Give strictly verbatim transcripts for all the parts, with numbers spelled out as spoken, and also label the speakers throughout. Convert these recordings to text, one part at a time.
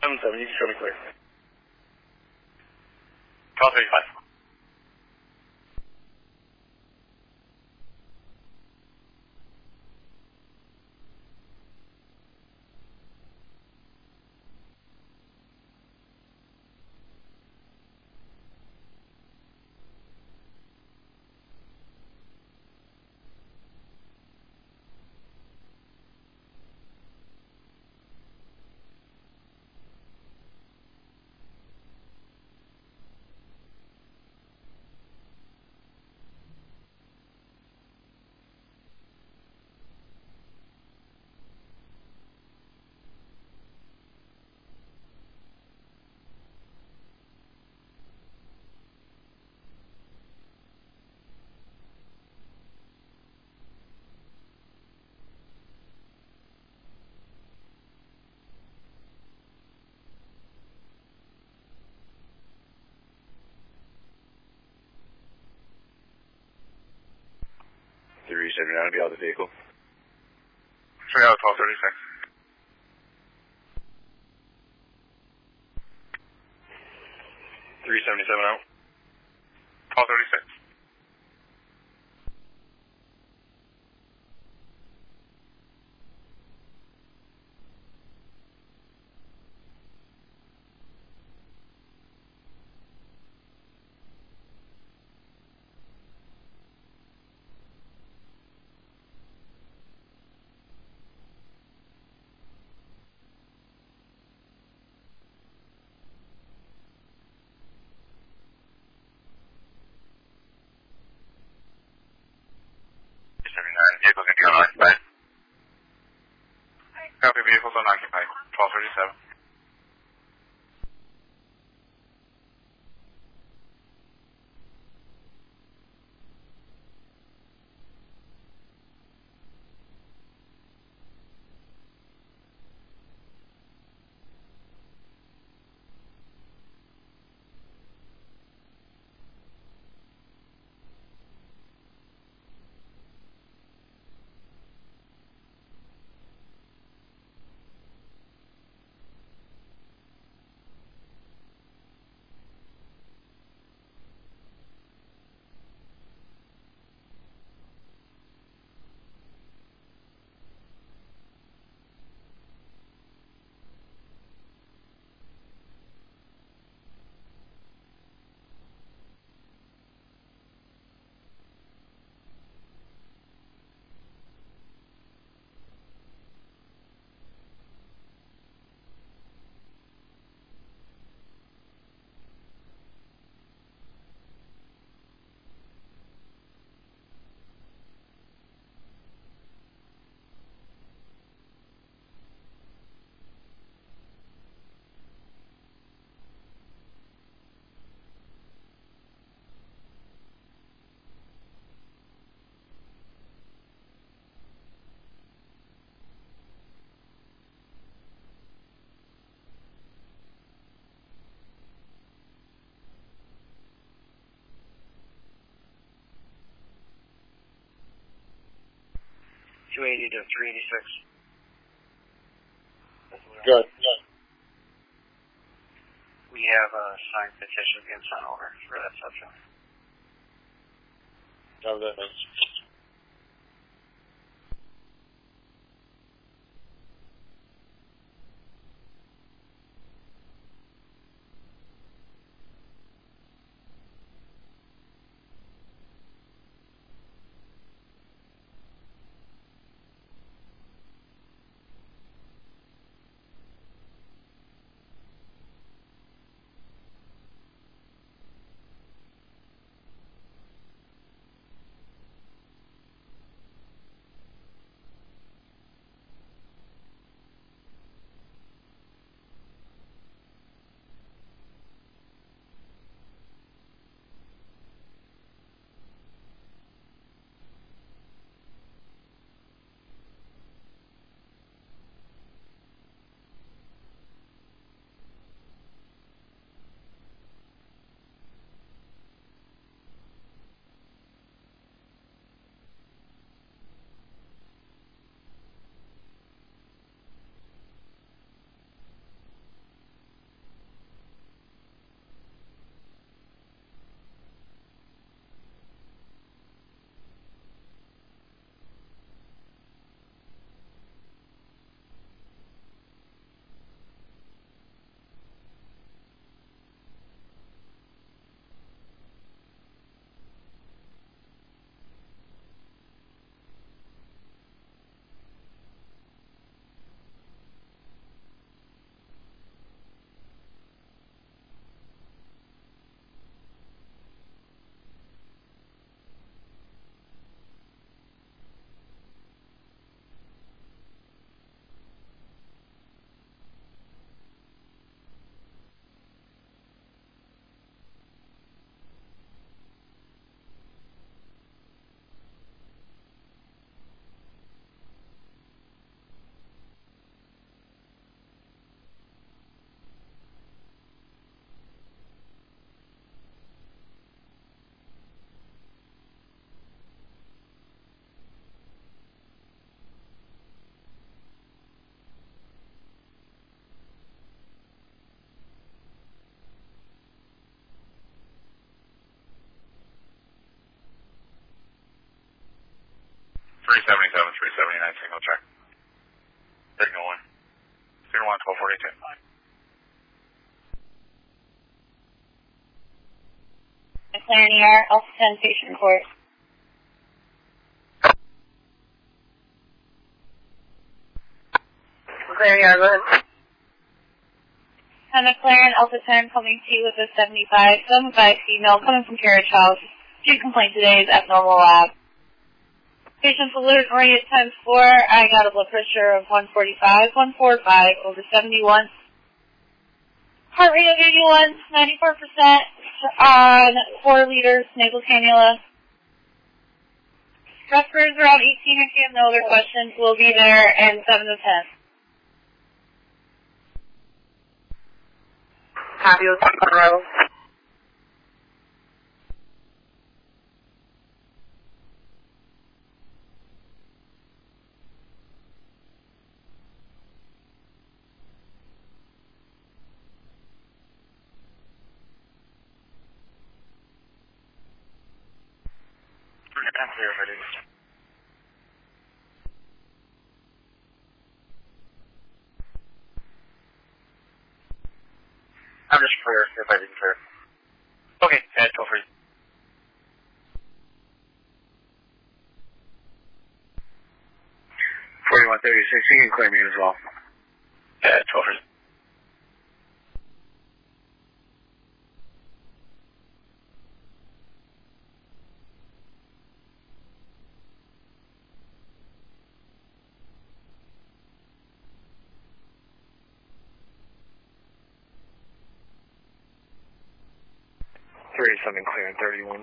Speaker 1: seven seven, you can show me clear.
Speaker 2: Call thirty-five.
Speaker 3: three seventy-nine will be out of the vehicle.
Speaker 2: three out of twelve thirty-six.
Speaker 3: three seventy-seven out.
Speaker 2: twelve thirty-six.
Speaker 3: Vehicle going to be unoccupied.
Speaker 2: Copy, vehicles unoccupied. twelve thirty-seven.
Speaker 1: two eighty to three eighty-six.
Speaker 4: Good. Good.
Speaker 1: We have a signed petition being sent over for that subject.
Speaker 4: No, that is.
Speaker 2: three seventy-seven, three seventy-nine, single check. Signal one. Signal one, twelve forty-two.
Speaker 5: McLaren E R, Alpha ten, station report.
Speaker 6: McLaren E R, go ahead.
Speaker 5: Hi, McLaren, Alpha ten, coming to you with a seventy-five, seventy-five female, coming from Carriage House. Due complaint today is abnormal lab. Patient's alert rate times four. I got a blood pressure of one forty-five, one forty-five over seventy-one. Heart rate of eighty-one, ninety-four percent on four liters nasal cannula. Respirators around eighteen. If you have no other questions, we'll be there in seven to ten.
Speaker 6: Copy with arrival.
Speaker 2: I'm clear, ready.
Speaker 1: I'm just clear, if I didn't clear. Okay, yeah, go for it.
Speaker 3: forty-one thirty-six, you can clear me as well.
Speaker 1: Yeah, go for it.
Speaker 3: thirty-seven clear and thirty-one.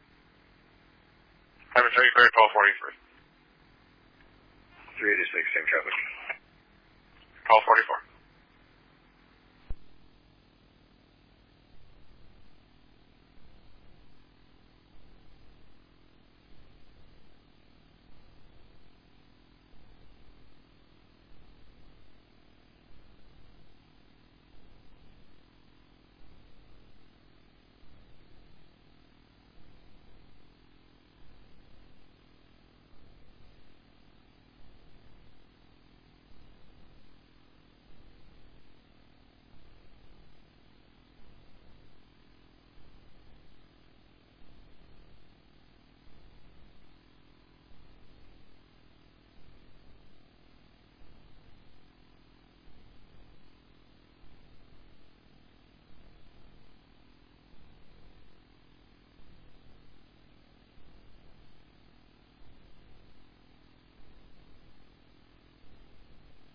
Speaker 2: Number three, clear, twelve forty-three.
Speaker 3: three eighty-six, same traffic.
Speaker 2: twelve forty-four.